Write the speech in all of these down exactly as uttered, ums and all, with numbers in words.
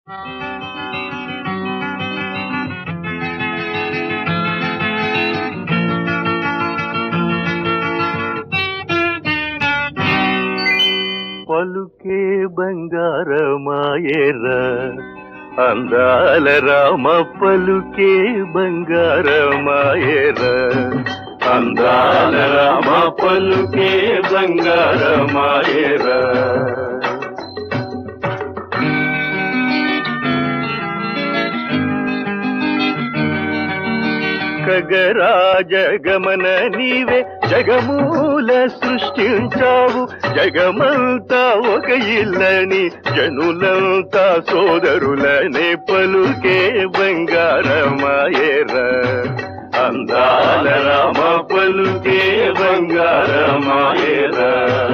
పలుకే బంగారమాయేరా అందాల రామ పలుకే బంగారమాయేరా అందాల రామ పలుకే బంగారమాయేరా ఖగరాజ గమన నీవే జగమూల సృష్టించావు జగమంతా ఒక ఇల్లని జనులంతా సోదరులనే పలుకే బంగారమాయేరా అందాల రామ పలుకే బంగారమాయేరా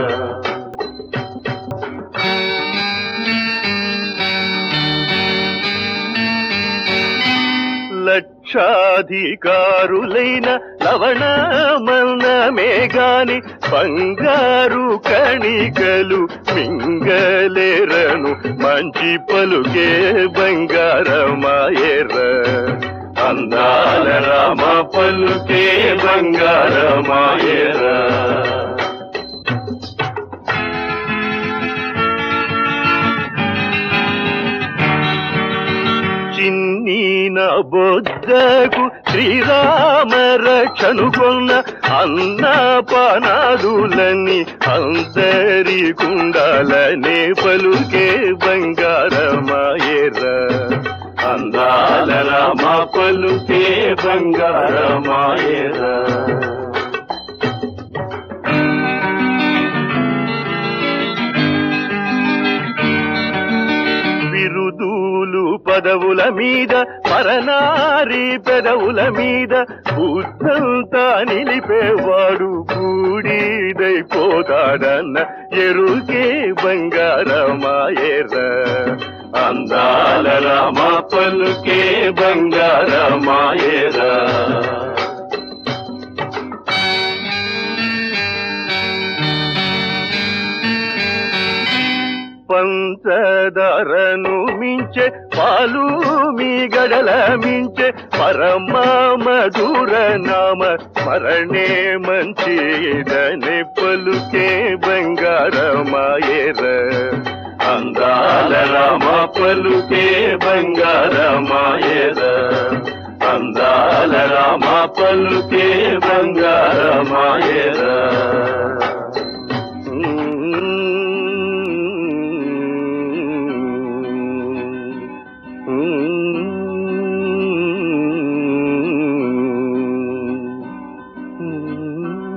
లక్షాధికారులైన లవణమన్నమే గాని బంగారు కణికలు మింగలేరను మంచి పలుకే బంగారమాయేరా అందాల రామ పలుకే బంగారమాయేరా చిన్నీన బొద్దకు శ్రీరామ రక్షనుకొన్న అన్న పానాదులని అందరి కుండాలనే పలుకే బంగారమాయేరా అందాల రామ పలుకే బంగారమాయేరా బిరుదులు పదవుల మీద పరనారి పెదవుల మీద బుద్ధంతా నిలిపేవాడు బూడిదైపోతాడన్న ఎరుకే బంగారమాయేరా అందాల రామ పలుకే బంగారమాయేరా పంచదారను మించే పాలు మీ గడల మించే పరమ మధుర నామ స్మరణే మంచిదనే పలుకే బంగారమాయేరా అందాల రామ పలుకే బంగారమాయేరా అందాల రామ పలుకే బంగారమాయేరా Mm-hmm.